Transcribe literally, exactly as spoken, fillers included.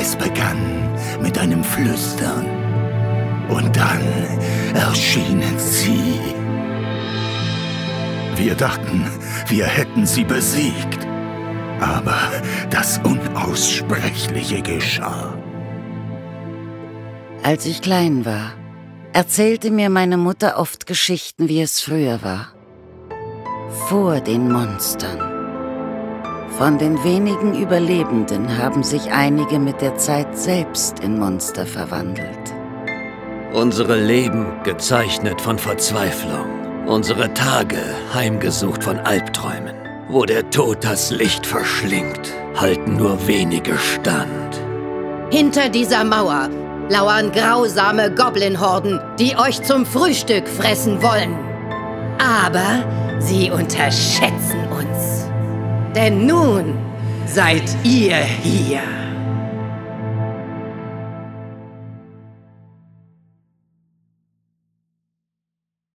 Es begann mit einem Flüstern. Und dann erschienen sie. Wir dachten, wir hätten sie besiegt. Aber das Unaussprechliche geschah. Als ich klein war, erzählte mir meine Mutter oft Geschichten, wie es früher war. Vor den Monstern. Von den wenigen Überlebenden haben sich einige mit der Zeit selbst in Monster verwandelt. Unsere Leben gezeichnet von Verzweiflung. Unsere Tage heimgesucht von Albträumen. Wo der Tod das Licht verschlingt, halten nur wenige stand. Hinter dieser Mauer lauern grausame Goblin-Horden, die euch zum Frühstück fressen wollen. Aber sie unterschätzen uns. Denn nun seid ihr hier.